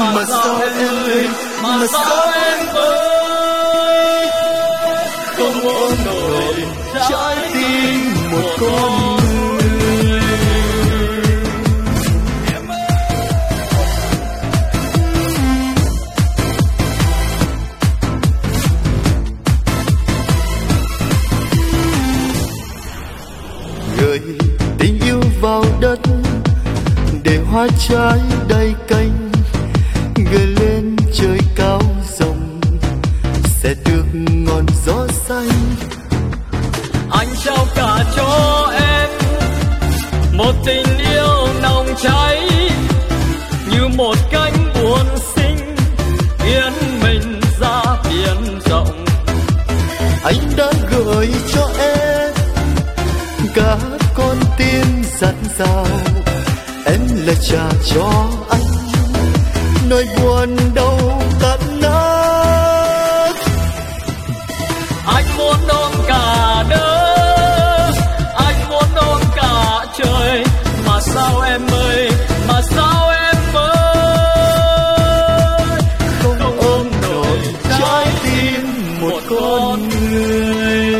Mà sao em ơi, mà sao em ơi không ôm nổi trái tim một con người. Gửi tình yêu vào đất để hoa trái đầy cánh, gửi lên trời cao rộng sẽ được ngọn gió xanh. Anh trao cả cho em một tình yêu nồng cháy, như một cánh buồn xinh biến mình ra biển rộng. Anh đã gửi cho em cả con tim dạt dào, em là trả cho anh nỗi buồn đau tận nát. Anh muốn ôm cả đất, anh muốn ôm cả trời, mà sao em ơi, mà sao em ơi không ôm nổi trái tim một con người.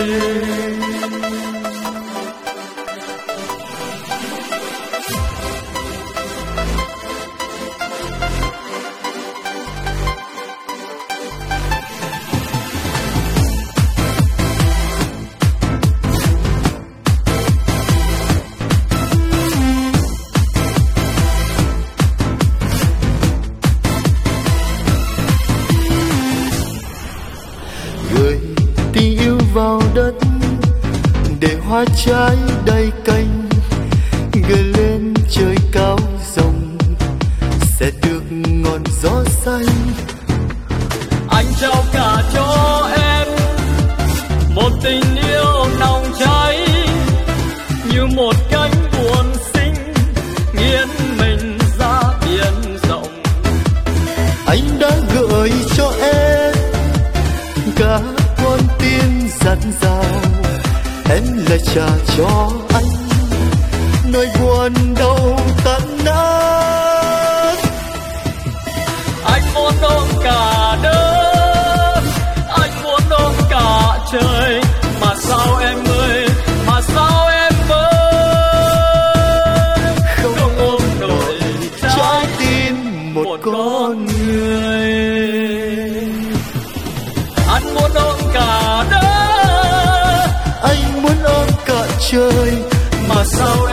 Gửi tình yêu vào đất để hoa trái đầy cánh, gửi lên trời cao rộng sẽ được ngọn gió xanh. Anh trao cả cho em một tình yêu nồng cháy, như một cánh buồn xinh nghiến mình ra biển rộng. Anh đã gửi cho em cả con tim dạt dào, em lại trả cho anh nỗi buồn đau tận nát. Anh muốn ôm cả đất, anh muốn ôm cả trời, mà sao em ơi, mà sao em ơi không ôm nổi trái tim một con người. Anh muốn ôm cả đất, Anh muốn ôm cả trời, mà sao